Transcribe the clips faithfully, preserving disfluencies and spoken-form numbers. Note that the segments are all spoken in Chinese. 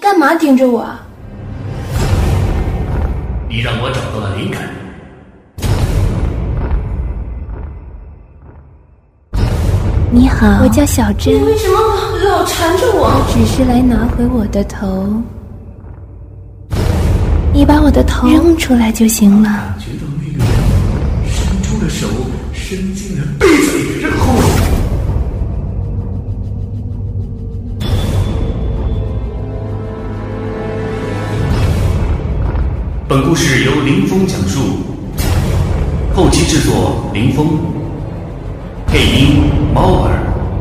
干嘛盯着我啊？ 你让我找到了灵感。 你好，我叫小珍。 你为什么老缠着我？ 我只是来拿回我的头，你把我的头扔出来就行了。 感觉到那个人伸出了手，伸进了杯子里，然后本故事由林峰讲述，后期制作林峰，配音猫儿。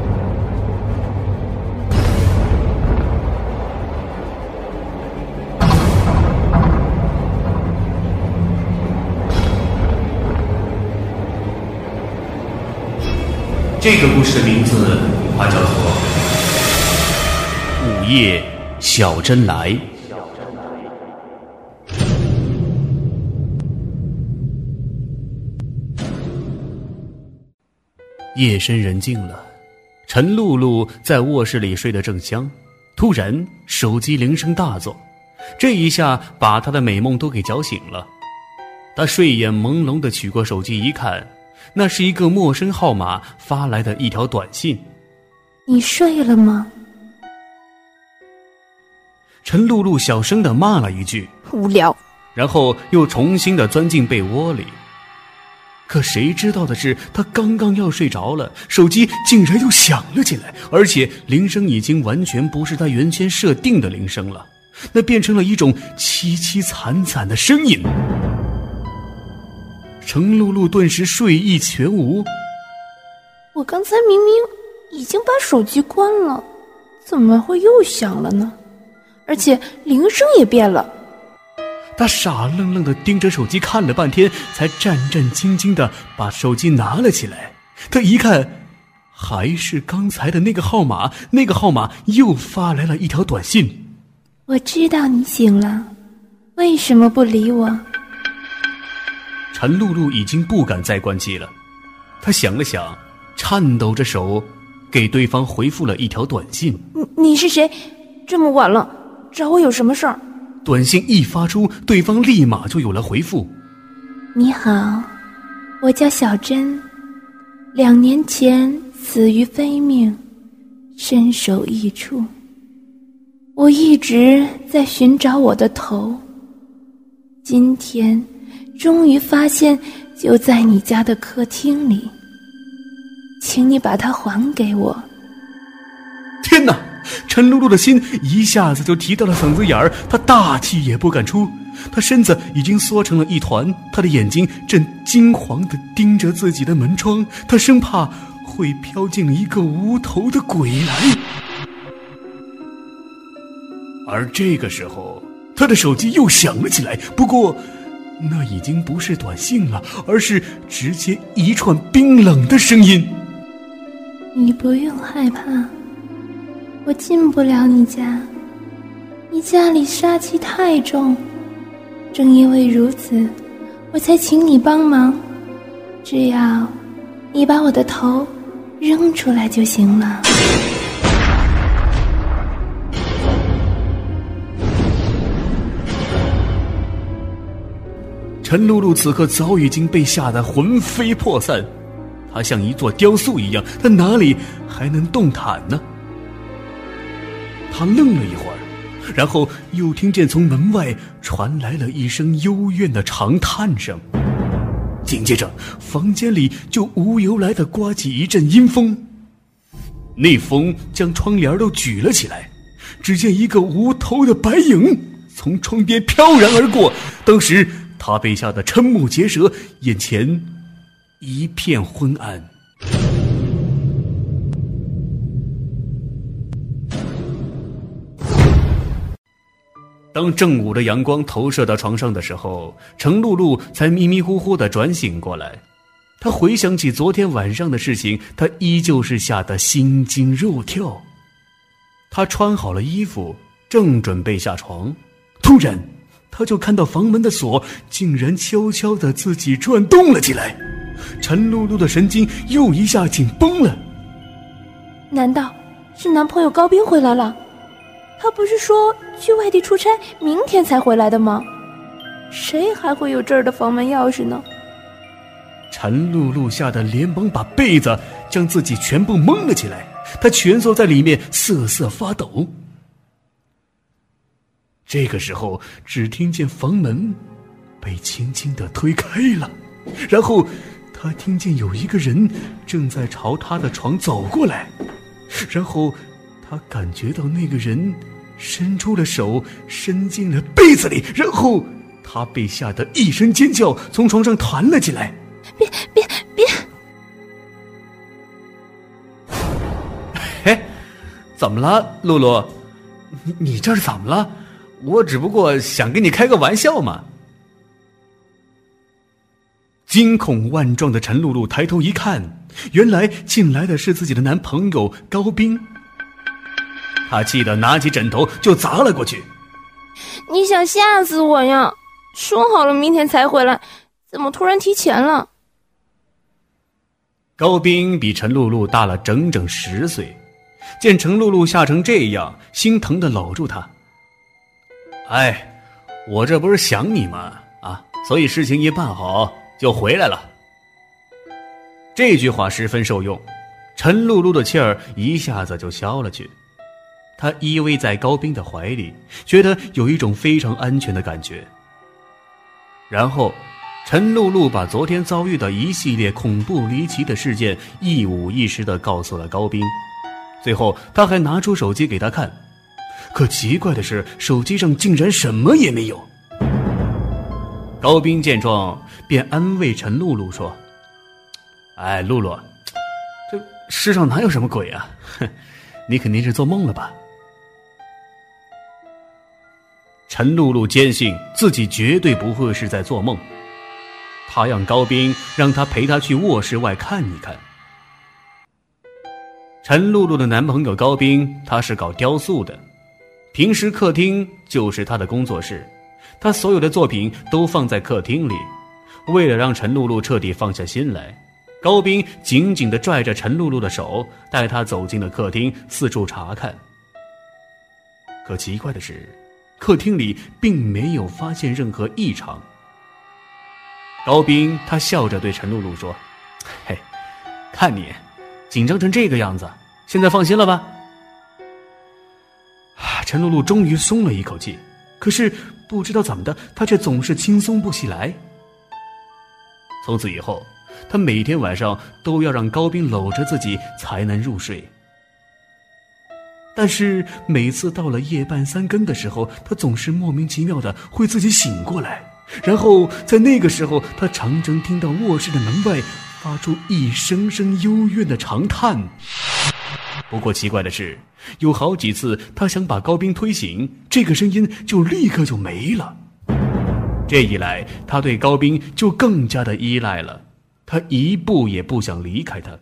这个故事的名字它叫做《午夜小珍来》。夜深人静了，陈露露在卧室里睡得正香，突然手机铃声大作，这一下把她的美梦都给搅醒了。她睡眼朦胧地取过手机一看，那是一个陌生号码发来的一条短信。 你睡了吗？ 陈露露小声地骂了一句无聊， 然后又重新地钻进被窝里。可谁知道的是，他刚刚要睡着了，手机竟然又响了起来，而且铃声已经完全不是他原先设定的铃声了，那变成了一种凄凄惨惨的声音。程露露顿时睡意全无。 我刚才明明已经把手机关了，怎么会又响了呢？而且铃声也变了。 他傻愣愣地盯着手机看了半天，才战战兢兢地把手机拿了起来。他一看，还是刚才的那个号码，那个号码又发来了一条短信。 我知道你醒了，为什么不理我？ 陈露露已经不敢再关机了，她想了想，颤抖着手给对方回复了一条短信。 你你是谁？这么晚了，找我有什么事儿？ 短信一发出，对方立马就有了回复。 你好，我叫小珍，两年前死于非命，身首异处。我一直在寻找我的头，今天终于发现就在你家的客厅里，请你把它还给我。 天哪！陈露露的心一下子就提到了嗓子眼儿，她大气也不敢出，她身子已经缩成了一团，她的眼睛正惊惶地盯着自己的门窗，她生怕会飘进一个无头的鬼来。而这个时候，她的手机又响了起来，不过那已经不是短信了，而是直接一串冰冷的声音。 你不用害怕，我进不了你家，你家里杀气太重，正因为如此，我才请你帮忙，只要你把我的头扔出来就行了。 陈露露此刻早已经被吓得魂飞魄散，她像一座雕塑一样，她哪里还能动弹呢？他愣了一会儿，然后又听见从门外传来了一声幽怨的长叹声，紧接着房间里就无由来地刮起一阵阴风，那风将窗帘都举了起来，只见一个无头的白影从窗边飘然而过，当时他被吓得瞠目结舌，眼前一片昏暗。当正午的阳光投射到床上的时候，程露露才迷迷糊糊地转醒过来。她回想起昨天晚上的事情，她依旧是吓得心惊肉跳。她穿好了衣服，正准备下床，突然她就看到房门的锁竟然悄悄地自己转动了起来。陈露露的神经又一下紧绷了。 难道是男朋友高斌回来了？ 他不是说去外地出差，明天才回来的吗？谁还会有这儿的房门钥匙呢？ 陈露露吓得连忙把被子将自己全部蒙了起来，她蜷缩在里面瑟瑟发抖。这个时候，只听见房门被轻轻地推开了，然后她听见有一个人正在朝她的床走过来，然后她感觉到那个人伸出了手，伸进了被子里，然后她被吓得一声尖叫，从床上弹了起来。 别别别！ 嘿，怎么了，露露？你你这是怎么了？我只不过想跟你开个玩笑嘛。惊恐万状的陈露露抬头一看，原来进来的是自己的男朋友高斌。她气得拿起枕头就砸了过去。 你想吓死我呀？说好了明天才回来，怎么突然提前了？ 高斌比陈露露大了整整十岁，见陈露露吓成这样，心疼地搂住她。哎，我这不是想你吗？啊，所以事情一办好就回来了。这句话十分受用，陈露露的气儿一下子就消了去。她依偎在高斌的怀里，觉得有一种非常安全的感觉。然后陈露露把昨天遭遇的一系列恐怖离奇的事件一五一十地告诉了高斌，最后她还拿出手机给他看，可奇怪的是手机上竟然什么也没有。高斌见状便安慰陈露露说：哎，露露，这世上哪有什么鬼啊，哼，你肯定是做梦了吧。陈露露坚信自己绝对不会是在做梦，他让高斌让他陪他去卧室外看一看。陈露露的男朋友高斌，他是搞雕塑的，平时客厅就是他的工作室，他所有的作品都放在客厅里。为了让陈露露彻底放下心来，高斌紧紧地拽着陈露露的手，带她走进了客厅，四处查看。可奇怪的是，客厅里并没有发现任何异常。高斌他笑着对陈露露说：嘿，看你紧张成这个样子，现在放心了吧？陈露露终于松了一口气，可是不知道怎么的，她却总是轻松不起来。从此以后，她每天晚上都要让高斌搂着自己才能入睡。但是每次到了夜半三更的时候，她总是莫名其妙的会自己醒过来，然后在那个时候，她常常听到卧室的门外发出一声声幽怨的长叹。不过奇怪的是，有好几次她想把高斌推醒，这个声音就立刻就没了。这一来，她对高斌就更加的依赖了，她一步也不想离开他。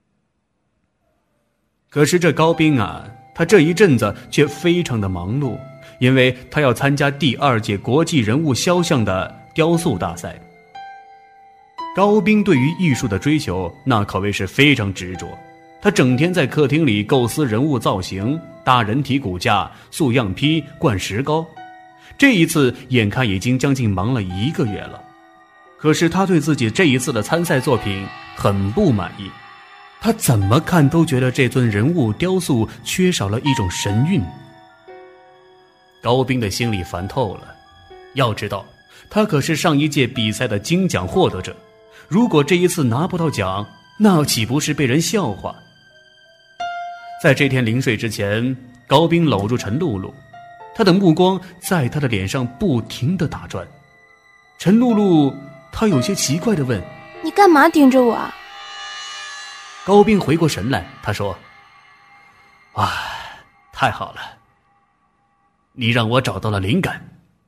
可是这高斌啊，他这一阵子却非常的忙碌，因为他要参加第二届国际人物肖像的雕塑大赛。高斌对于艺术的追求那可谓是非常执着，他整天在客厅里构思人物造型，搭人体骨架，塑样坯，灌石膏。这一次眼看已经将近忙了一个月了，可是他对自己这一次的参赛作品很不满意，他怎么看都觉得这尊人物雕塑缺少了一种神韵。高斌的心里烦透了，要知道他可是上一届比赛的金奖获得者，如果这一次拿不到奖，那岂不是被人笑话。在这天临睡之前，高斌搂住陈露露，他的目光在他的脸上不停地打转。陈露露他有些奇怪地问： 你干嘛盯着我啊？ 高斌回过神来，他说：哇，太好了，你让我找到了灵感。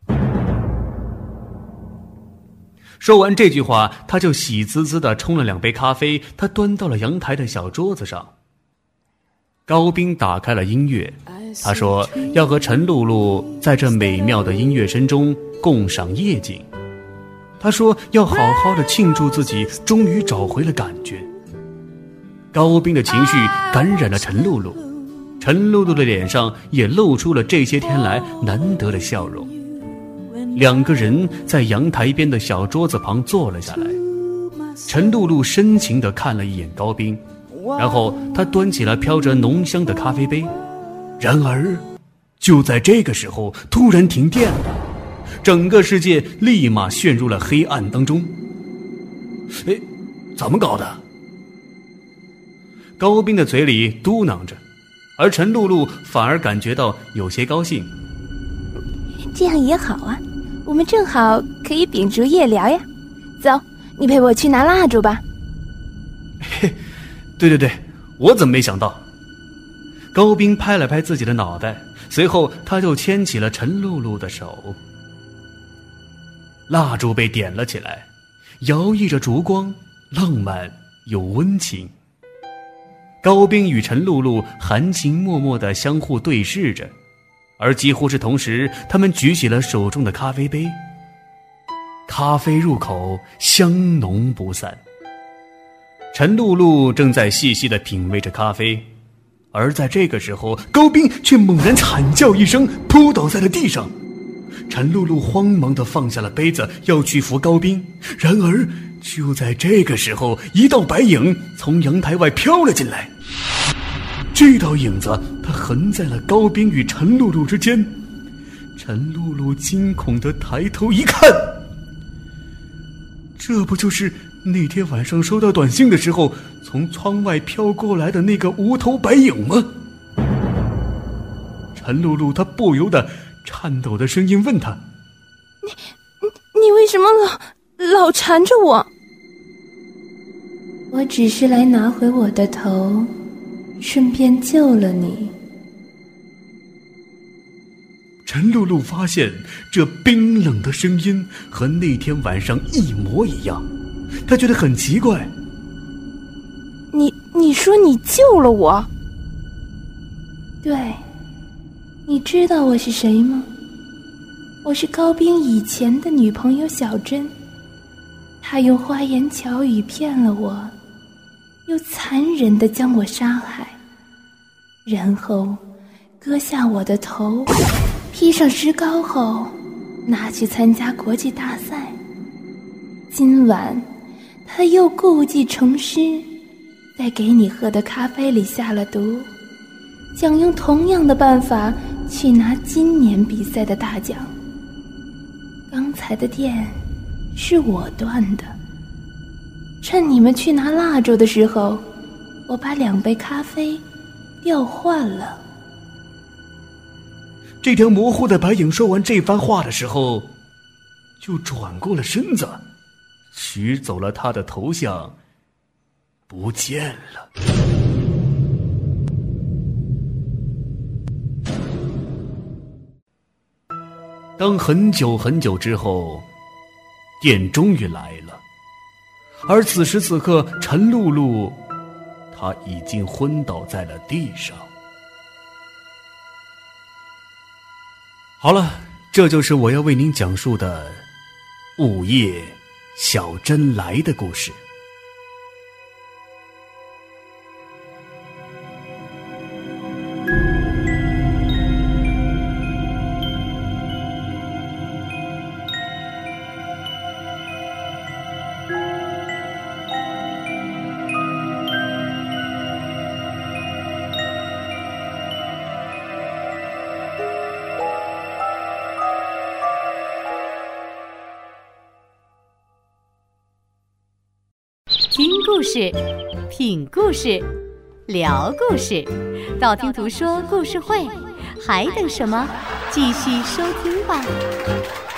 说完这句话，他就喜滋滋地冲了两杯咖啡，他端到了阳台的小桌子上。高斌打开了音乐，他说要和陈露露在这美妙的音乐声中共赏夜景。他说要好好的庆祝自己终于找回了感觉。高斌的情绪感染了陈露露， 陈露露的脸上也露出了这些天来难得的笑容。两个人在阳台边的小桌子旁坐了下来，陈露露深情地看了一眼高冰，然后她端起了飘着浓香的咖啡杯。然而就在这个时候，突然停电了，整个世界立马陷入了黑暗当中。哎，怎么搞的？高冰的嘴里嘟囔着，而陈露露反而感觉到有些高兴。 这样也好啊，我们正好可以秉烛夜聊呀。走，你陪我去拿蜡烛吧。 嘿，对对对，我怎么没想到？高冰拍了拍自己的脑袋，随后他就牵起了陈露露的手。蜡烛被点了起来，摇曳着烛光，浪漫又温情。高冰与陈露露含情脉脉地相互对视着，而几乎是同时，他们举起了手中的咖啡杯。咖啡入口，香浓不散。陈露露正在细细地品味着咖啡，而在这个时候，高冰却猛然惨叫一声，扑倒在了地上。陈露露慌忙地放下了杯子，要去扶高冰。然而就在这个时候，一道白影从阳台外飘了进来。这道影子它横在了高冰与陈露露之间。陈露露惊恐地抬头一看，这不就是那天晚上收到短信的时候从窗外飘过来的那个无头白影吗？陈露露她不由得颤抖的声音问他： 你你你为什么老老缠着我？ 我只是来拿回我的头，顺便救了你。 陈露露发现这冰冷的声音和那天晚上一模一样，她觉得很奇怪。 你你说你救了我？ 对，你知道我是谁吗？我是高冰以前的女朋友小珍，她用花言巧语骗了我，又残忍地将我杀害，然后割下我的头，披上石膏后拿去参加国际大赛。今晚她又故技重施，在给你喝的咖啡里下了毒，想用同样的办法去拿今年比赛的大奖。刚才的电是我断的，趁你们去拿蜡烛的时候，我把两杯咖啡调换了。 这条模糊的白影说完这番话的时候，就转过了身子，取走了他的头像，不见了。当很久很久之后，电终于来了，而此时此刻，陈露露她已经昏倒在了地上。好了，这就是我要为您讲述的午夜小珍来的故事。 听故事，品故事，聊故事，道听途说故事会，还等什么？继续收听吧。